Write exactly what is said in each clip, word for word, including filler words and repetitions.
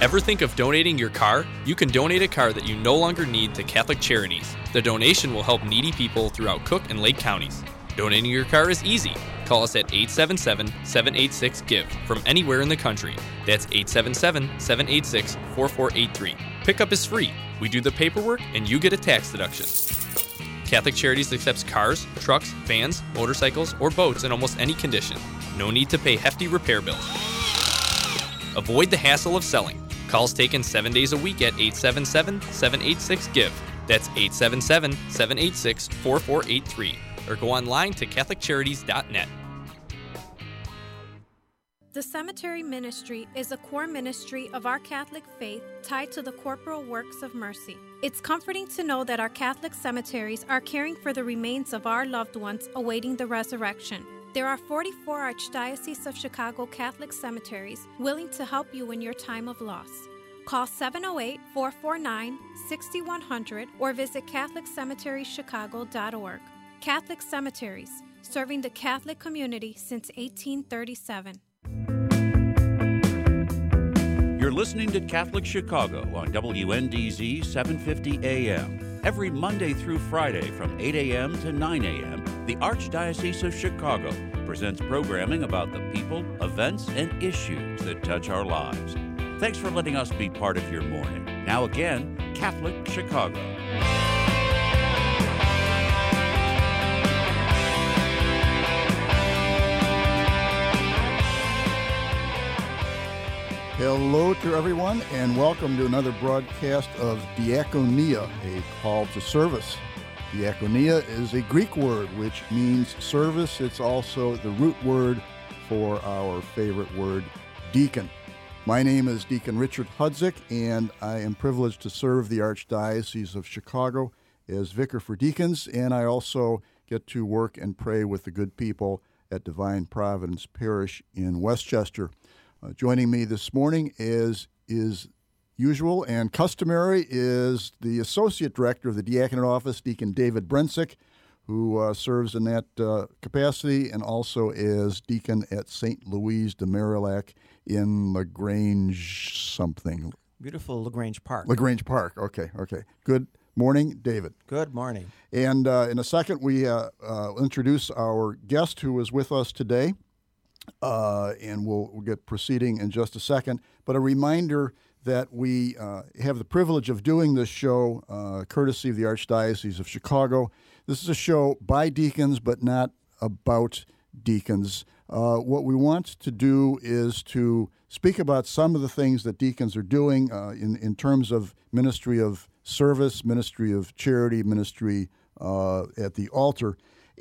Ever think of donating your car? You can donate a car that you no longer need to Catholic Charities. The donation will help needy people throughout Cook and Lake counties. Donating your car is easy. Call us at eight seven seven, seven eight six, G I V from anywhere in the country. That's eight seven seven, seven eight six, four four eight three. Pickup is free. We do the paperwork and you get a tax deduction. Catholic Charities accepts cars, trucks, vans, motorcycles, or boats in almost any condition. No need to pay hefty repair bills. Avoid the hassle of selling. Calls taken seven days a week at eight seven seven, seven eight six, G I V. That's eight seven seven, seven eight six, four four eight three. Or go online to catholic charities dot net. The Cemetery Ministry is a core ministry of our Catholic faith tied to the corporal works of mercy. It's comforting to know that our Catholic cemeteries are caring for the remains of our loved ones awaiting the resurrection. There are forty-four Archdiocese of Chicago Catholic cemeteries willing to help you in your time of loss. Call seven oh eight, four four nine, six one zero zero or visit catholic cemeteries chicago dot org. Catholic Cemeteries, serving the Catholic community since eighteen thirty-seven. You're listening to Catholic Chicago on W N D Z seven fifty A M. Every Monday through Friday from eight a.m. to nine a.m., the Archdiocese of Chicago presents programming about the people, events, and issues that touch our lives. Thanks for letting us be part of your morning. Now again, Catholic Chicago. Hello to everyone, and welcome to another broadcast of Diakonia, a call to service. Diakonia is a Greek word which means service. It's also the root word for our favorite word, deacon. My name is Deacon Richard Hudzik, and I am privileged to serve the Archdiocese of Chicago as Vicar for Deacons, and I also get to work and pray with the good people at Divine Providence Parish in Westchester. Uh, joining me this morning is, is usual and customary, is the Associate Director of the Diaconate Office, Deacon David Brensick, who uh, serves in that uh, capacity and also is deacon at Saint Louise de Marillac in LaGrange something. Beautiful LaGrange Park. LaGrange Park, okay, okay. Good morning, David. Good morning. And uh, in a second, we uh, uh, introduce our guest who is with us today. Uh, and we'll, we'll get proceeding in just a second. But a reminder that we uh, have the privilege of doing this show uh, courtesy of the Archdiocese of Chicago. This is a show by deacons, but not about deacons. Uh, what we want to do is to speak about some of the things that deacons are doing uh, in, in terms of ministry of service, ministry of charity, ministry uh, at the altar,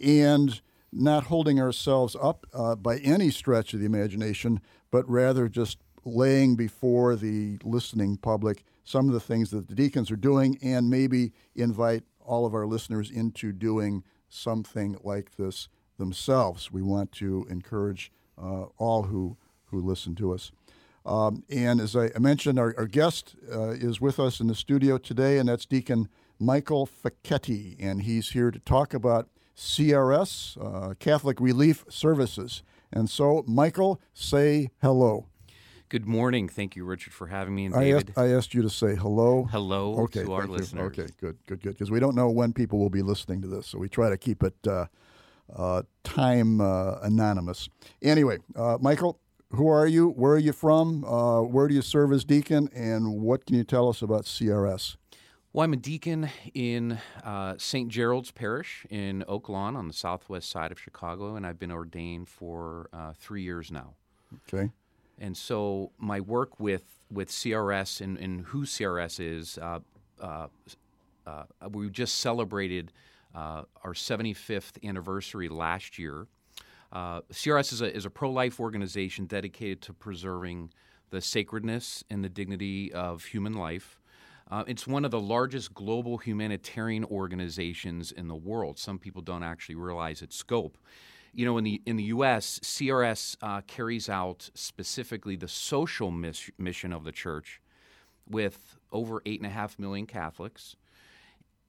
and not holding ourselves up uh, by any stretch of the imagination, but rather just laying before the listening public some of the things that the deacons are doing and maybe invite all of our listeners into doing something like this themselves. We want to encourage uh, all who, who listen to us. Um, and as I mentioned, our, our guest uh, is with us in the studio today, and that's Deacon Michael Facchetti, and he's here to talk about C R S, uh, Catholic Relief Services. And so, Michael, say hello. Good morning. Thank you, Richard, for having me. And I David. asked, I asked you to say hello. Hello okay, to our thank you. listeners. Okay, good, good, good. Because we don't know when people will be listening to this, so we try to keep it uh, uh, time uh, anonymous. Anyway, uh, Michael, who are you? Where are you from? Uh, where do you serve as deacon? And what can you tell us about C R S? Well, I'm a deacon in uh, Saint Gerald's Parish in Oak Lawn on the southwest side of Chicago, and I've been ordained for uh, three years now. Okay. And so my work with, with C R S and, and who C R S is, uh, uh, uh, we just celebrated uh, our seventy-fifth anniversary last year. Uh, C R S is a, is a pro-life organization dedicated to preserving the sacredness and the dignity of human life. Uh, it's one of the largest global humanitarian organizations in the world. Some people don't actually realize its scope. You know, in the in the U S, C R S uh, carries out specifically the social miss- mission of the church with over eight and a half million Catholics.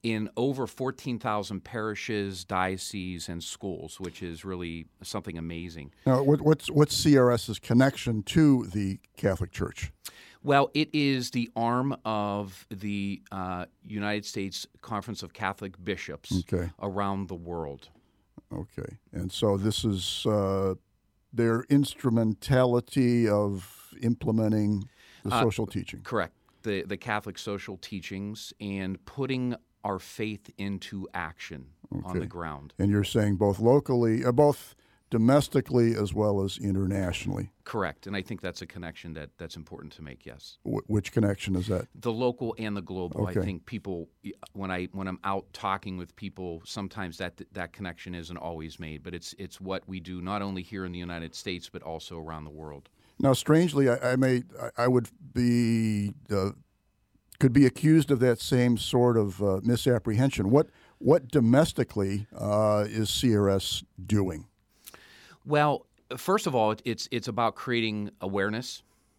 in over fourteen thousand parishes, dioceses, and schools, which is really something amazing. Now, what, what's what's CRS's connection to the Catholic Church? Well, it is the arm of the uh, United States Conference of Catholic Bishops Okay. around the world. Okay, and so this is uh, their instrumentality of implementing the Uh, social teaching. Correct. The the Catholic social teachings and putting our faith into action on Okay. the ground. And you're saying both locally, uh, both domestically as well as internationally. Correct. And I think that's a connection that, that's important to make, yes. Wh- which connection is that? The local and the global. Okay. I think people, when I when I'm out talking with people, sometimes that that connection isn't always made, but it's it's what we do not only here in the United States but also around the world. Now, strangely, I, I may, I, I would be, uh, could be accused of that same sort of uh, misapprehension. What what domestically uh, is C R S doing? Well, first of all, it- it's it's about creating awareness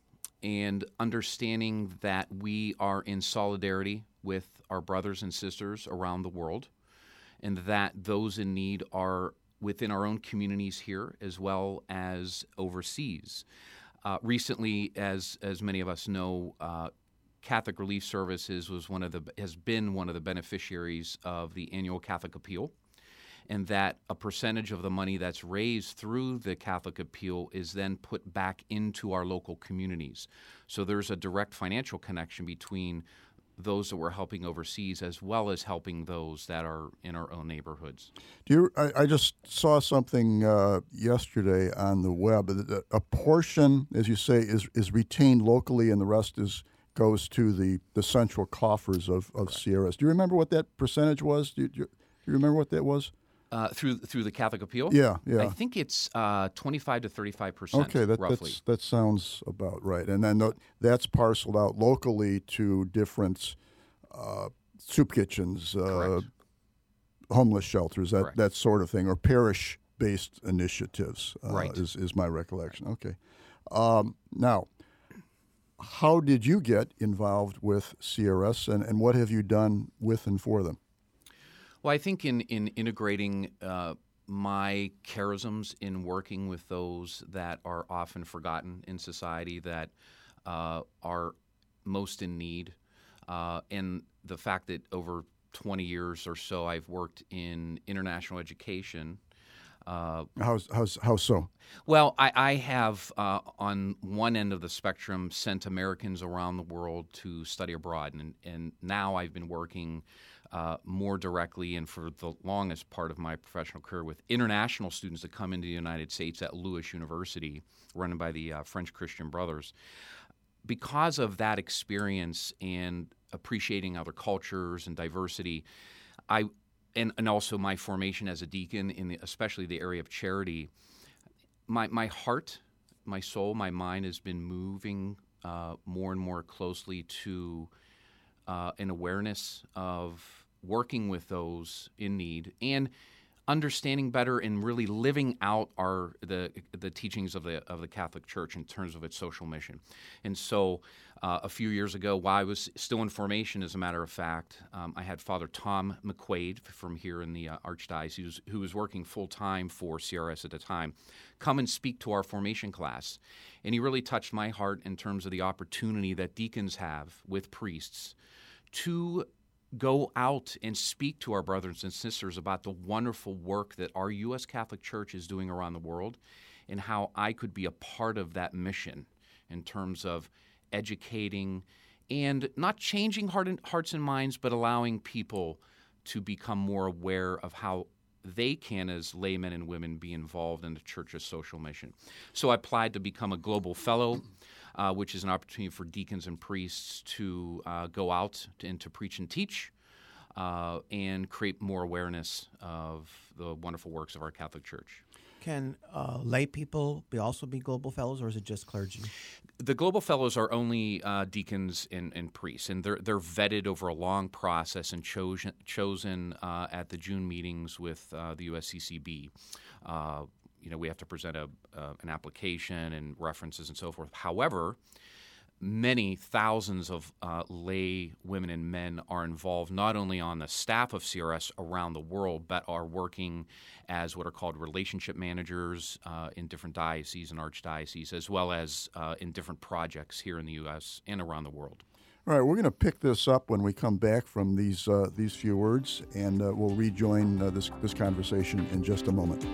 and understanding that we are in solidarity with our brothers and sisters around the world, and that those in need are within our own communities here as well as overseas. Uh, recently, as as many of us know, uh, Catholic Relief Services was one of the has been one of the beneficiaries of the annual Catholic Appeal, and that a percentage of the money that's raised through the Catholic Appeal is then put back into our local communities. So there's a direct financial connection between those that we're helping overseas as well as helping those that are in our own neighborhoods. Do you? I, I just saw something uh, yesterday on the web. A, a portion, as you say, is is retained locally, and the rest is goes to the, the central coffers of, of C R S. Do you remember what that percentage was? Do you, do you, do you remember what that was? Uh, through through the Catholic Appeal? Yeah, yeah. I think it's uh, twenty-five to thirty-five percent, Okay, that roughly. that's, that sounds about right. And then th- that's parceled out locally to different uh, soup kitchens, uh, Correct. homeless shelters, that, Correct. that sort of thing, or parish-based initiatives. Uh, Right. is is my recollection. Okay. Um, now, how did you get involved with C R S, and, and what have you done with and for them? Well, I think in, in integrating uh, my charisms in working with those that are often forgotten in society, that uh, are most in need, uh, and the fact that over twenty years or so I've worked in international education. Uh, How's, how's, how so? Well, I, I have, uh, on one end of the spectrum, sent Americans around the world to study abroad, and, and now I've been working uh, more directly and for the longest part of my professional career with international students that come into the United States at Lewis University, run by the uh, French Christian Brothers. Because of that experience and appreciating other cultures and diversity, I and, and also my formation as a deacon in the, especially the area of charity, my my heart, my soul, my mind has been moving uh, more and more closely to uh, an awareness of working with those in need and understanding better and really living out our the the teachings of the of the Catholic Church in terms of its social mission. And so uh, a few years ago, while I was still in formation, as a matter of fact, um, I had Father Tom McQuaid from here in the uh, Archdiocese, who was working full-time for C R S at the time, come and speak to our formation class. And he really touched my heart in terms of the opportunity that deacons have with priests to go out and speak to our brothers and sisters about the wonderful work that our U S Catholic Church is doing around the world and how I could be a part of that mission in terms of educating and not changing heart and, hearts and minds, but allowing people to become more aware of how they can, as laymen and women, be involved in the Church's social mission. So I applied to become a global fellow, Uh, which is an opportunity for deacons and priests to uh, go out to, and to preach and teach uh, and create more awareness of the wonderful works of our Catholic Church. Can uh, lay people be also be global fellows, or is it just clergy? The global fellows are only uh, deacons and, and priests, and they're they're vetted over a long process and chosen chosen uh, at the June meetings with uh, the U S C C B. Uh, You know, we have to present a uh, an application and references and so forth. However, many thousands of uh, lay women and men are involved not only on the staff of C R S around the world, but are working as what are called relationship managers uh, in different dioceses and archdioceses, as well as uh, in different projects here in the U S and around the world. All right, we're going to pick this up when we come back from these uh, these few words, and uh, we'll rejoin uh, this this conversation in just a moment.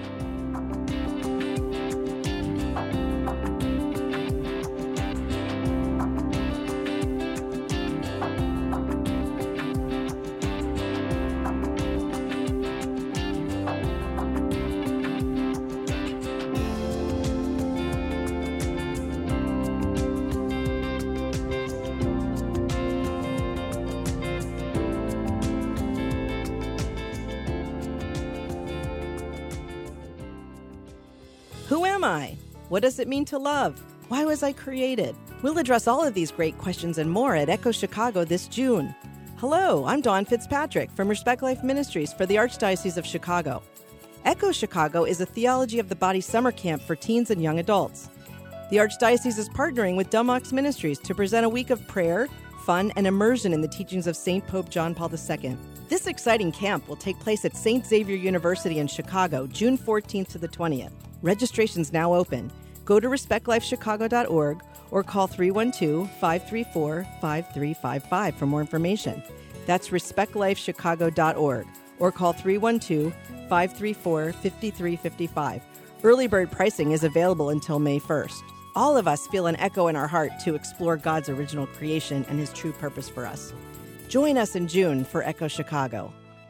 Who am I? What does it mean to love? Why was I created? We'll address all of these great questions and more at Echo Chicago this June. Hello, I'm Dawn Fitzpatrick from Respect Life Ministries for the Archdiocese of Chicago. Echo Chicago is a Theology of the Body summer camp for teens and young adults. The Archdiocese is partnering with Dumb Ox Ministries to present a week of prayer, fun, and immersion in the teachings of Saint Pope John Paul the Second. This exciting camp will take place at Saint Xavier University in Chicago, June fourteenth to the twentieth. Registration's now open. Go to respect life chicago dot org or call three one two, five three four, five three five five for more information. That's respect life chicago dot org or call three one two, five three four, five three five five. Early bird pricing is available until May first. All of us feel an echo in our heart to explore God's original creation and His true purpose for us. Join us in June for Echo Chicago.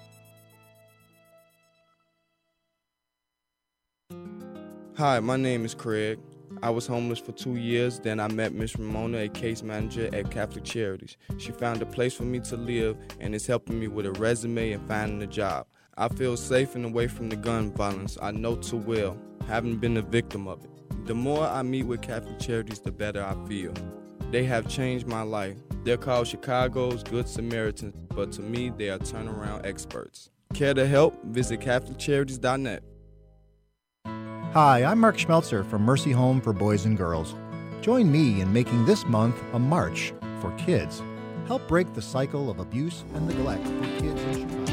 Hi, my name is Craig. I was homeless for two years, then I met Miss Ramona, a case manager at Catholic Charities. She found a place for me to live and is helping me with a resume and finding a job. I feel safe and away from the gun violence I know too well, having been a victim of it. The more I meet with Catholic Charities, the better I feel. They have changed my life. They're called Chicago's Good Samaritans, but to me, they are turnaround experts. Care to help? Visit catholic charities dot net. Hi, I'm Mark Schmelzer from Mercy Home for Boys and Girls. Join me in making this month a march for kids. Help break the cycle of abuse and neglect for kids in Chicago.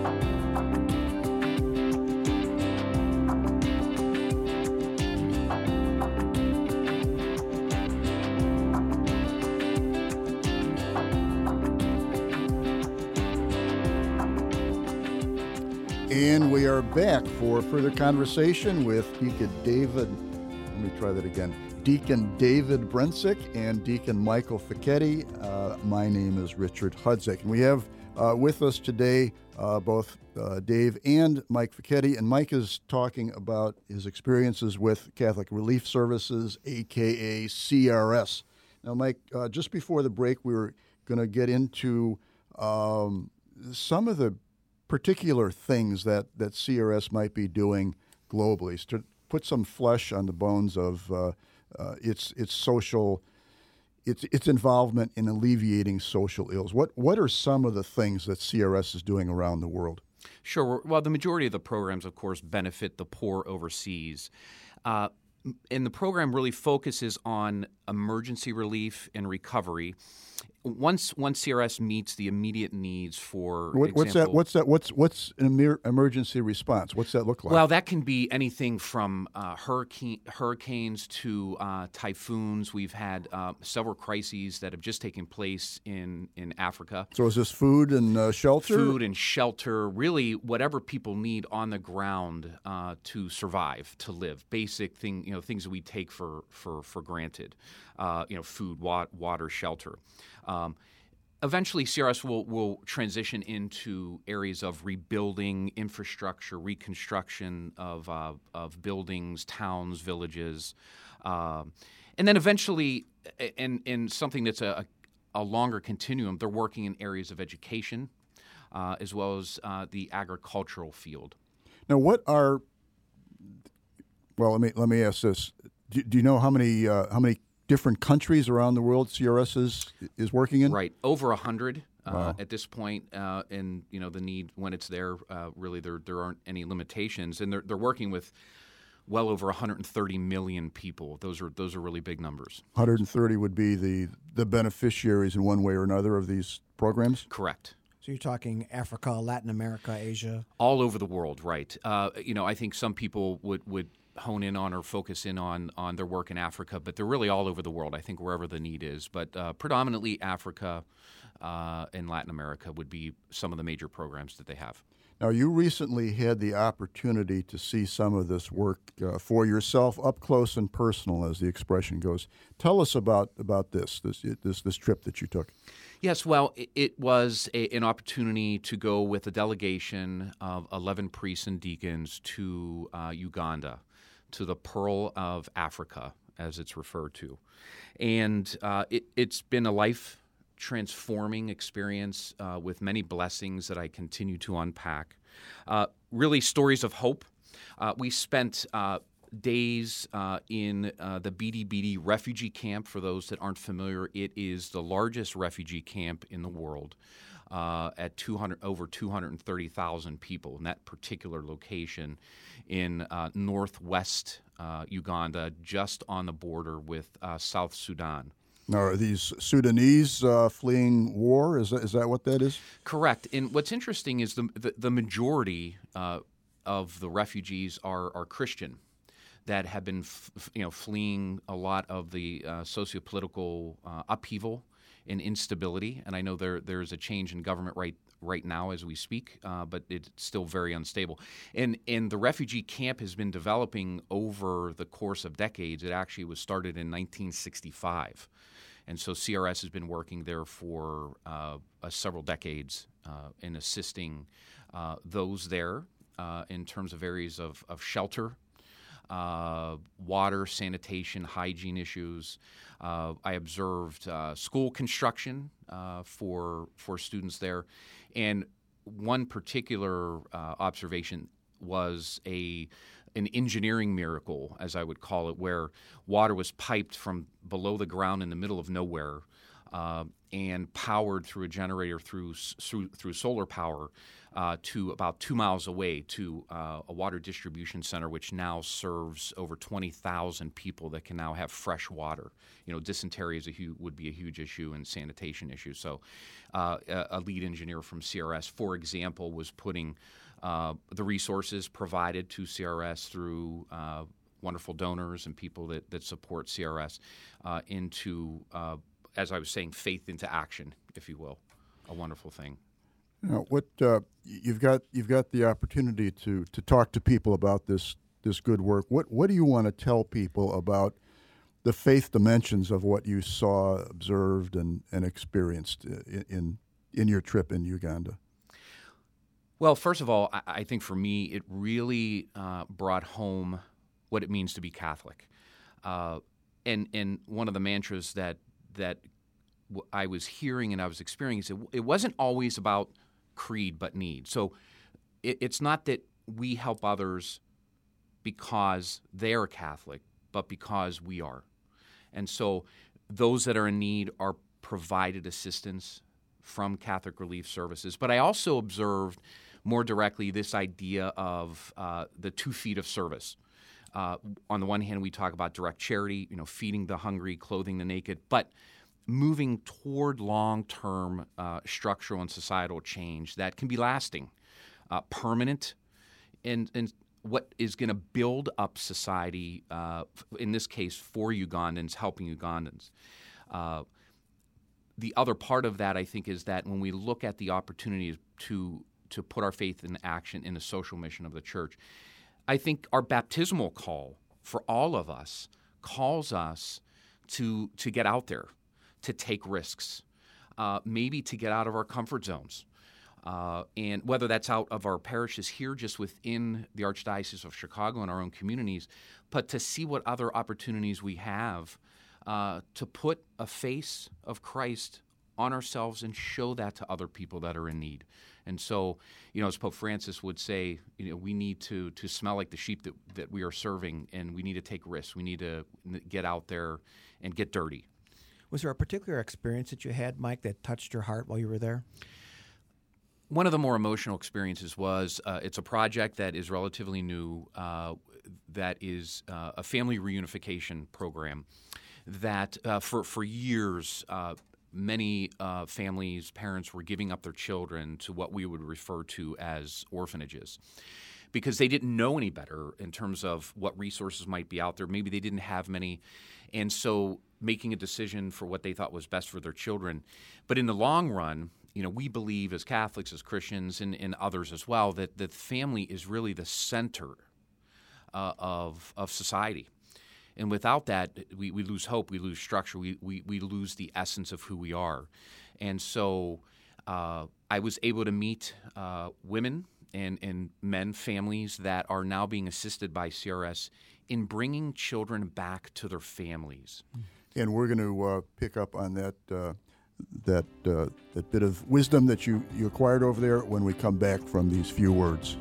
And we are back for further conversation with Deacon David, let me try that again, Deacon David Brentzick and Deacon Michael Ficchetti. Uh, my name is Richard Hudzik. And we have uh, with us today uh, both uh, Dave and Mike Ficchetti. And Mike is talking about his experiences with Catholic Relief Services, a k a. C R S. Now, Mike, uh, just before the break, we were going to get into um, some of the particular things that, that C R S might be doing globally to put some flesh on the bones of uh, uh, its its social its its involvement in alleviating social ills. What what are some of the things that C R S is doing around the world? Sure. Well, the majority of the programs, of course, benefit the poor overseas. Uh, and the program really focuses on emergency relief and recovery. Once once C R S meets the immediate needs for what, example, what's that? What's that? What's what's an emer- emergency response? What's that look like? Well, that can be anything from uh, hurricane, hurricanes to uh, typhoons. We've had uh, several crises that have just taken place in, in Africa. So is this food and uh, shelter? Food and shelter, really whatever people need on the ground uh, to survive, to live. Basic thing, you know, things that we take for for for granted. Uh, you know, food, wa- water, shelter. Um, eventually, C R S will, will transition into areas of rebuilding infrastructure, reconstruction of uh, of buildings, towns, villages, um, and then eventually, in in something that's a, a longer continuum, they're working in areas of education uh, as well as uh, the agricultural field. Now, what are well? Let me let me ask this: Do, do you know how many uh, how many different countries around the world C R S is, is working in? Right, over a hundred uh, wow. at this point, uh, and you know the need when it's there. Uh, really, there there aren't any limitations, and they're they're working with well over one hundred thirty million people. Those are those are really big numbers. one hundred thirty would be the, the beneficiaries in one way or another of these programs? Correct. So you're talking Africa, Latin America, Asia? All over the world, right. Uh, you know, I think some people would, would hone in on or focus in on, on their work in Africa, but they're really all over the world, I think, wherever the need is. But uh, predominantly Africa uh, and Latin America would be some of the major programs that they have. Now, you recently had the opportunity to see some of this work uh, for yourself, up close and personal, as the expression goes. Tell us about, about this, this this this trip that you took. Yes, well, it, it was a, an opportunity to go with a delegation of eleven priests and deacons to uh, Uganda, to the Pearl of Africa, as it's referred to. And uh, it, it's been a life transforming experience uh, with many blessings that I continue to unpack. Uh, really stories of hope. Uh, we spent uh, days uh, in uh, the Bidi Bidi refugee camp. For those that aren't familiar, it is the largest refugee camp in the world uh, at two hundred, over two hundred thirty thousand people in that particular location in uh, northwest uh, Uganda, just on the border with uh, South Sudan. Now, are these Sudanese uh, fleeing war? Is that, is that what that is? Correct. And what's interesting is the the, the majority uh, of the refugees are, are Christian that have been f- you know fleeing a lot of the uh, sociopolitical uh, upheaval and instability. And I know there there's a change in government right right now as we speak, uh, but it's still very unstable. And and the refugee camp has been developing over the course of decades. It actually was started in nineteen sixty-five. And so C R S has been working there for uh, uh, several decades uh, in assisting uh, those there uh, in terms of areas of, of shelter, uh, water, sanitation, hygiene issues. Uh, I observed uh, school construction uh, for for students there. And one particular uh, observation was a an engineering miracle, as I would call it, where water was piped from below the ground in the middle of nowhere uh, and powered through a generator through through, through solar power uh, to about two miles away to uh, a water distribution center, which now serves over twenty thousand people that can now have fresh water. You know, dysentery is a hu- would be a huge issue and sanitation issue. So uh, a, a lead engineer from C R S, for example, was putting Uh, the resources provided to C R S through uh, wonderful donors and people that, that support C R S uh, into, uh, as I was saying, faith into action, if you will. A wonderful thing. Now, what uh, you've got you've got the opportunity to to talk to people about this this good work. What what do you want to tell people about the faith dimensions of what you saw, observed, and, and experienced in, in in your trip in Uganda? Well, first of all, I, I think for me, it really uh, brought home what it means to be Catholic. Uh, and and one of the mantras that that w- I was hearing and I was experiencing, it, it wasn't always about creed but need. So it, it's not that we help others because they're Catholic, but because we are. And so those that are in need are provided assistance from Catholic Relief Services. But I also observed more directly this idea of uh, the two feet of service. Uh, on the one hand, we talk about direct charity, you know, feeding the hungry, clothing the naked, but moving toward long-term uh, structural and societal change that can be lasting, uh, permanent, and, and what is going to build up society, uh, in this case, for Ugandans, helping Ugandans. Uh, the other part of that, I think, is that when we look at the opportunity to to put our faith in action in the social mission of the church, I think our baptismal call for all of us calls us to to get out there, to take risks, uh, maybe to get out of our comfort zones. Uh, and whether that's out of our parishes here, just within the Archdiocese of Chicago and our own communities, but to see what other opportunities we have uh, to put a face of Christ on ourselves and show that to other people that are in need. And so, you know, as Pope Francis would say, you know, we need to to smell like the sheep that, that we are serving, and we need to take risks. We need to get out there and get dirty. Was there a particular experience that you had, Mike, that touched your heart while you were there? One of the more emotional experiences was uh, it's a project that is relatively new. Uh, that is uh, a family reunification program that uh, for, for years uh, many uh, families, parents were giving up their children to what we would refer to as orphanages because they didn't know any better in terms of what resources might be out there. Maybe they didn't have many. And so making a decision for what they thought was best for their children. But in the long run, you know, we believe as Catholics, as Christians, and, and others as well, that the family is really the center uh, of of society. And without that, we, we lose hope, we lose structure, we, we, we lose the essence of who we are. And so uh, I was able to meet uh, women and, and men, families that are now being assisted by C R S in bringing children back to their families. And we're going to uh, pick up on that uh, that uh, that bit of wisdom that you, you acquired over there when we come back from these few words.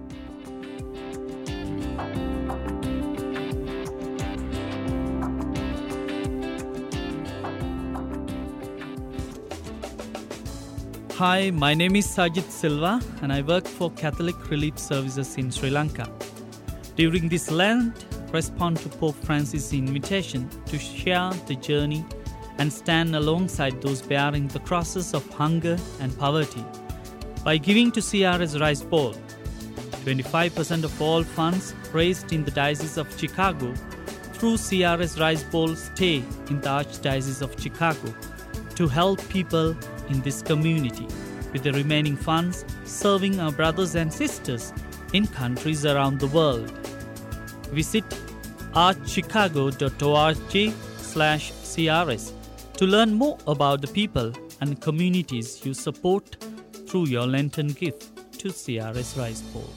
Hi, my name is Sajid Silva and I work for Catholic Relief Services in Sri Lanka. During this Lent, respond to Pope Francis' invitation to share the journey and stand alongside those bearing the crosses of hunger and poverty by giving to C R S Rice Bowl. twenty-five percent of all funds raised in the Diocese of Chicago through C R S Rice Bowl stay in the Archdiocese of Chicago to help people in this community, with the remaining funds serving our brothers and sisters in countries around the world. Visit archchicago.org slash CRS to learn more about the people and communities you support through your Lenten gift to C R S Rice Bowl.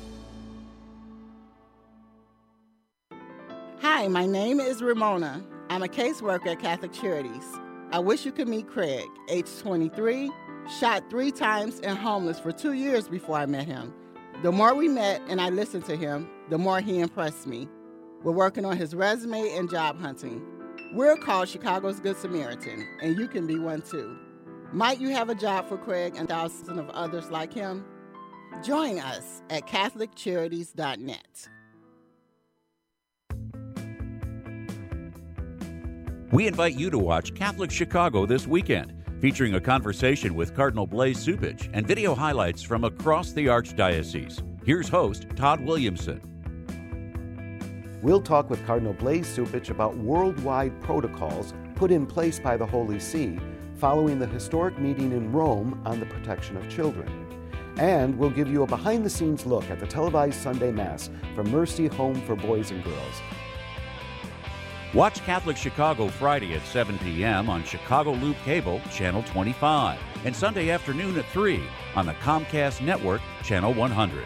Hi, my name is Ramona. I'm a caseworker at Catholic Charities. I wish you could meet Craig, age twenty-three, shot three times and homeless for two years before I met him. The more we met and I listened to him, the more he impressed me. We're working on his resume and job hunting. We're called Chicago's Good Samaritan, and you can be one too. Might you have a job for Craig and thousands of others like him? Join us at catholic charities dot net. We invite you to watch Catholic Chicago this weekend, featuring a conversation with Cardinal Blaise Cupich and video highlights from across the Archdiocese. Here's host Todd Williamson. We'll talk with Cardinal Blaise Cupich about worldwide protocols put in place by the Holy See following the historic meeting in Rome on the protection of children. And we'll give you a behind-the-scenes look at the televised Sunday Mass from Mercy Home for Boys and Girls. Watch Catholic Chicago Friday at seven p.m. on Chicago Loop Cable, Channel twenty-five, and Sunday afternoon at three on the Comcast Network, Channel one hundred.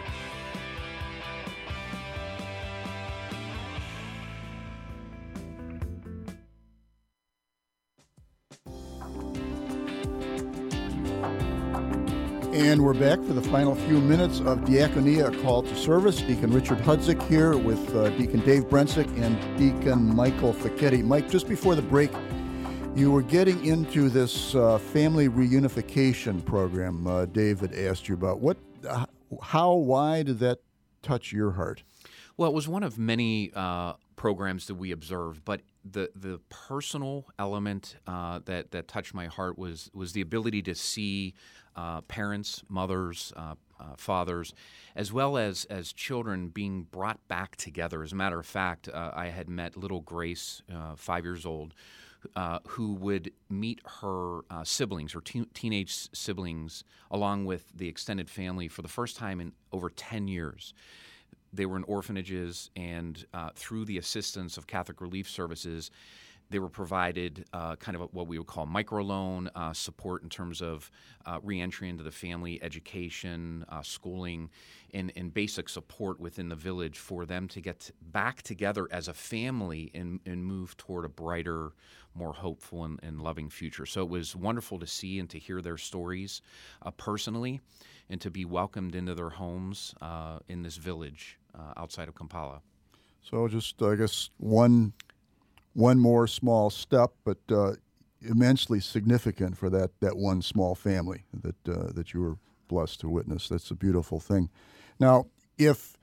And we're back for the final few minutes of Diaconia, a call to service. Deacon Richard Hudzik here with uh, Deacon Dave Brentzik and Deacon Michael Facchetti. Mike, just before the break, you were getting into this uh, family reunification program uh, David asked you about. What, uh, how, why did that touch your heart? Well, it was one of many uh, programs that we observed, but the the personal element uh, that that touched my heart was was the ability to see uh, parents, mothers, uh, uh, fathers, as well as as children being brought back together. As a matter of fact, uh, I had met little Grace, uh, five years old, uh, who would meet her uh, siblings, her te- teenage siblings, along with the extended family for the first time in over ten years. They were in orphanages, and uh, through the assistance of Catholic Relief Services, they were provided uh, kind of what we would call microloan uh, support in terms of uh, reentry into the family, education, uh, schooling, and, and basic support within the village for them to get back together as a family and, and move toward a brighter, more hopeful and, and loving future. So it was wonderful to see and to hear their stories uh, personally, and to be welcomed into their homes uh, in this village uh, outside of Kampala. So just, I guess, one one more small step, but uh, immensely significant for that, that one small family that uh, that you were blessed to witness. That's a beautiful thing. Now, if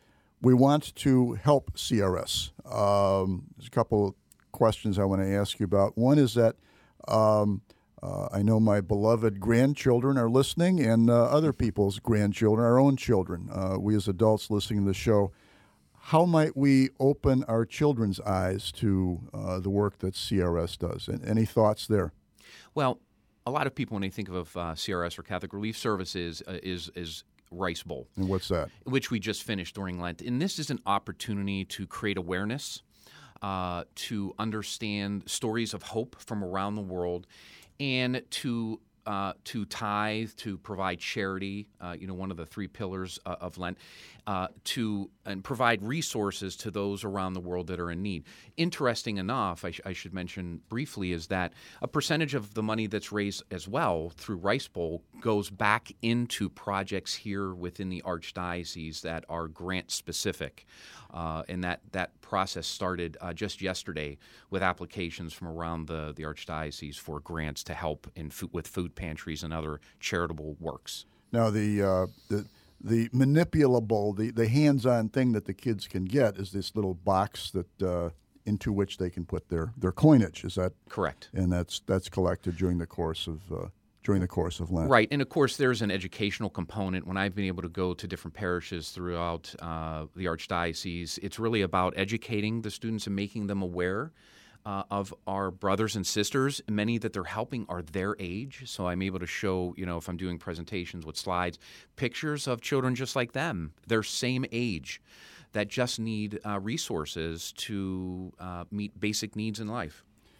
we want to help C R S. Um, there's a couple of questions I want to ask you about. One is that um, uh, I know my beloved grandchildren are listening, and uh, other people's grandchildren, our own children, uh, we as adults listening to the show. How might we open our children's eyes to uh, the work that C R S does? And any thoughts there? Well, a lot of people, when they think of uh, C R S or Catholic Relief Services, uh, is is Rice Bowl. And what's that? Which we just finished during Lent. And this is an opportunity to create awareness, uh, to understand stories of hope from around the world, and to uh, to tithe, to provide charity, uh, you know, one of the three pillars uh, of Lent, uh, to and provide resources to those around the world that are in need. Interesting enough, I, sh- I should mention briefly, is that a percentage of the money that's raised as well through Rice Bowl goes back into projects here within the Archdiocese that are grant specific. Uh, and that, that process started uh, just yesterday with applications from around the, the Archdiocese for grants to help in food, with food pantries and other charitable works. Now, the uh, the the manipulable, the, the hands-on thing that the kids can get is this little box that uh, into which they can put their, their coinage. Is that correct? And that's that's collected during the course of uh, during the course of Lent. Right, and of course there's an educational component. When I've been able to go to different parishes throughout uh, the Archdiocese, it's really about educating the students and making them aware Uh, of our brothers and sisters. Many that they're helping are their age, so I'm able to show, you know, if I'm doing presentations with slides, pictures of children just like them, their same age, that just need uh, resources to uh, meet basic needs in life.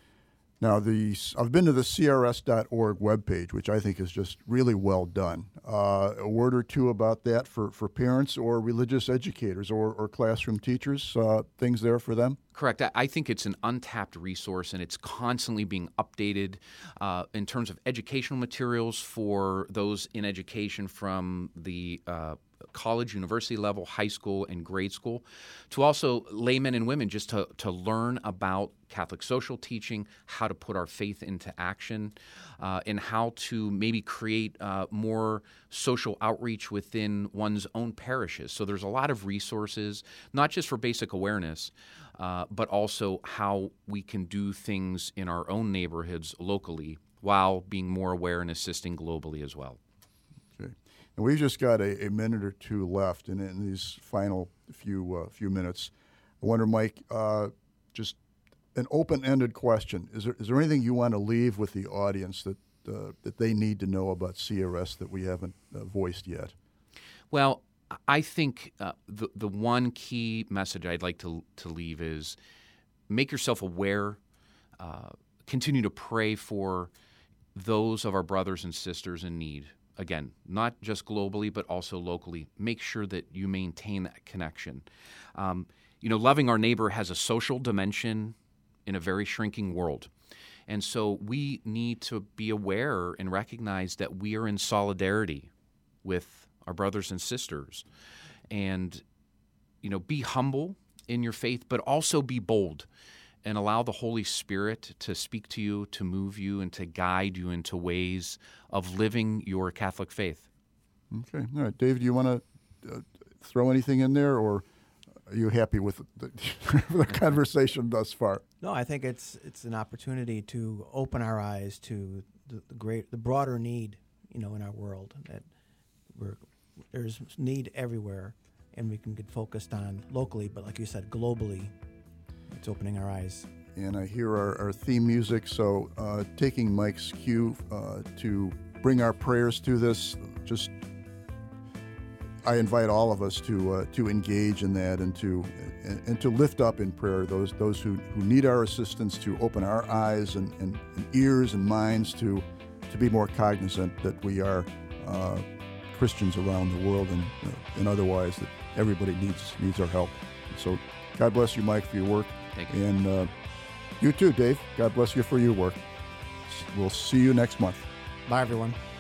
Now, the I've been to the C R S dot org webpage, which I think is just really well done. Uh, a word or two about that for, for parents or religious educators or, or classroom teachers, uh, things there for them? Correct. I, I think it's an untapped resource, and it's constantly being updated uh, in terms of educational materials for those in education from the uh, college, university level, high school, and grade school, to also laymen and women just to, to learn about Catholic social teaching, how to put our faith into action, uh, and how to maybe create uh, more social outreach within one's own parishes. So there's a lot of resources, not just for basic awareness, uh, but also how we can do things in our own neighborhoods locally while being more aware and assisting globally as well. And we've just got a, a minute or two left, and in these final few uh, few minutes, I wonder, Mike, uh, just an open-ended question: Is there is there anything you want to leave with the audience that uh, that they need to know about C R S that we haven't uh, voiced yet? Well, I think uh, the the one key message I'd like to to leave is make yourself aware, uh, continue to pray for those of our brothers and sisters in need. Again, not just globally, but also locally. Make sure that you maintain that connection. Um, you know, loving our neighbor has a social dimension in a very shrinking world. And so we need to be aware and recognize that we are in solidarity with our brothers and sisters. And, you know, be humble in your faith, but also be bold and allow the Holy Spirit to speak to you, to move you, and to guide you into ways of living your Catholic faith. Okay. All right. Dave, do you want to uh, throw anything in there, or are you happy with the, the conversation thus far? No, I think it's it's an opportunity to open our eyes to the, the great, the broader need, you know, in our world. That we're, there's need everywhere, and we can get focused on locally, but like you said, globally. It's opening our eyes. And I hear our, our theme music, so uh, taking Mike's cue uh, to bring our prayers to this, just I invite all of us to uh, to engage in that and to and, and to lift up in prayer those those who, who need our assistance, to open our eyes and, and, and ears and minds to to be more cognizant that we are uh, Christians around the world and uh, and otherwise that everybody needs needs our help. So God bless you, Mike, for your work. Thank you. And uh, you too, Dave. God bless you for your work. We'll see you next month. Bye, everyone.